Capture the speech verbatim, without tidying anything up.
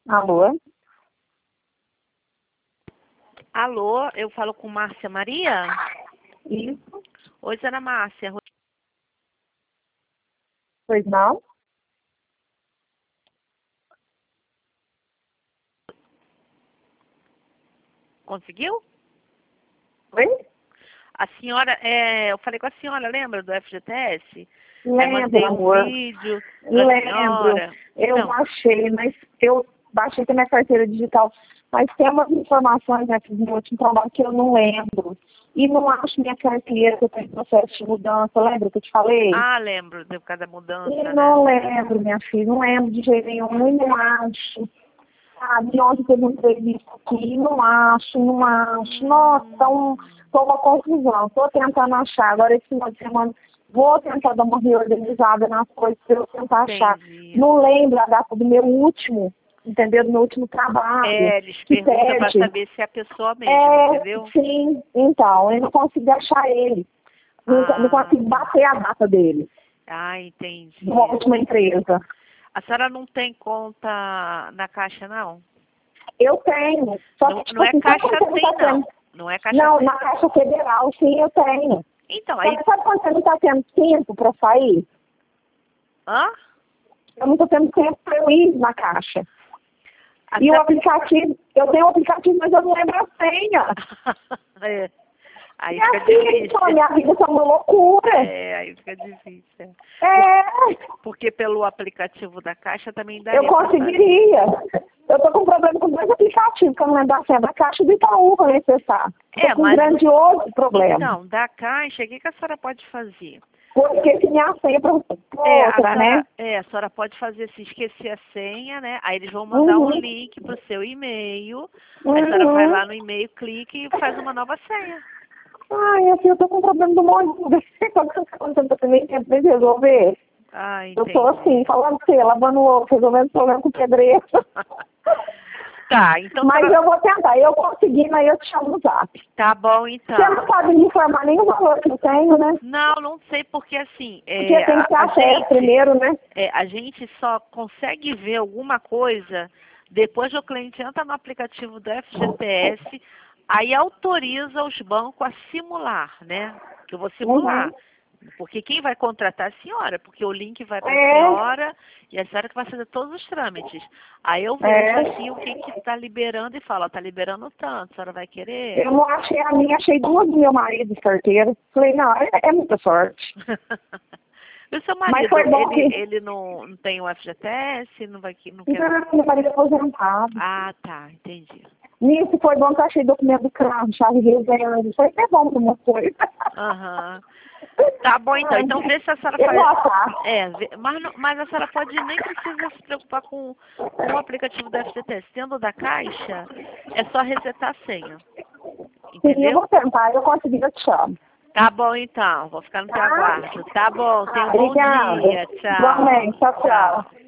Alô? Alô, eu falo com Márcia Maria? Isso? Oi, Ana Márcia. Pois não? Conseguiu? Oi? A senhora, é, eu falei com a senhora, lembra do F G T S? Aí Lembro, mandei um amor. vídeo pra Lembro. senhora. Eu Então, baixei, mas eu baixei com a minha carteira digital. Mas tem umas informações aqui do último trabalho que eu não lembro. E não acho minha carteira, que eu tenho processo de mudança. Lembra que eu te falei? ah, lembro, por causa da mudança, E né? não lembro, minha filha. Não lembro de jeito nenhum. E não acho. Ah, de ontem teve uma entrevista aqui, não acho, não acho. Nossa, tá um, tô uma confusão. Tô tentando achar. Agora esse final de semana vou tentar dar uma reorganizada nas coisas para eu tentar achar. Entendi. Não lembro a data do meu último, entendeu? Do meu último trabalho. É, eles que perguntam pra pede. saber se é a pessoa mesmo, É, entendeu? sim, então, eu não consegui achar ele. Não, não Ah, consegui bater a data dele, ah, entendi. de uma última empresa. A senhora não tem conta na Caixa, não? Eu tenho. Só Não, que, tipo não é assim, sabe Caixa quando você Tem, não tá não. tendo? Não é Caixa Não, Tem. na Caixa Federal, sim, eu tenho. Então, Só aí... que sabe quando você não está tendo tempo para sair? Hã? Eu não estou tendo tempo para eu ir na Caixa. A E o senhora- aplicativo, eu tenho o aplicativo, mas eu não lembro a senha. é. Aí Minha fica filha, difícil. então, minha vida tá uma loucura. É, aí fica difícil. É, Porque pelo aplicativo da Caixa também eu daria pra fazer. conseguiria. Eu tô com problema com dois aplicativos, que eu não lembro a senha da Caixa e do Itaú para acessar. Tô É, com um mas... grandioso problema. Então, da Caixa, o que, que a senhora pode fazer? Porque se minha senha para É, a outra, né? senhora, é, a senhora pode fazer se esquecer a senha, né? Aí eles vão mandar um Uhum. link pro seu e-mail. Aí a senhora vai lá no e-mail, clica e faz uma nova senha. Ai, assim, eu tô com um problema do monte de quando eu também tempo de resolver. Ah, Eu entendi. tô assim, falando com você, lavando o ovo, resolvendo problema com pedreiro. Tá, então... Mas senhora- eu vou tentar, eu conseguindo, aí eu te chamo no zap. Tá bom, então. Você não sabe me informar nenhum valor que eu tenho, né? Não, não sei porque assim, Porque é, tem a, que ter a acesso gente, primeiro, né? é, a gente só consegue ver alguma coisa depois que o cliente entra no aplicativo do F G T S, aí autoriza os bancos a simular, né? Que eu vou simular. Uhum. Porque quem vai contratar é a senhora, porque o link vai para a É, senhora e a senhora que vai fazer todos os trâmites. Aí eu vejo é. assim o que que está liberando e falo, está liberando tanto, a senhora vai querer? Eu não achei a minha, achei duas do meu marido de carteira. Falei, não, é, é muita sorte. E o seu Mas marido, foi bom ele, que... ele não, não tem o F G T S, não vai que- não quer. Não, meu marido é aposentado. Ah, tá, entendi. Nisso foi bom que eu achei documento do carro, chave de reserva. Foi até bom para uma coisa. Aham. Tá bom então. Então vê se a senhora Eu faz. vou achar. É, vê- mas, não- mas a senhora pode nem precisa se preocupar com, com o aplicativo da F G T S. Tendo da Caixa, é só resetar a senha. Sim, eu Entendeu? vou tentar. Eu consegui, eu te chamo. Tá bom então. Vou ficar no teu Tá? aguardo. Tá bom. Tenha um bom Obrigada. dia. Tchau. Igualmente. Tchau, tchau.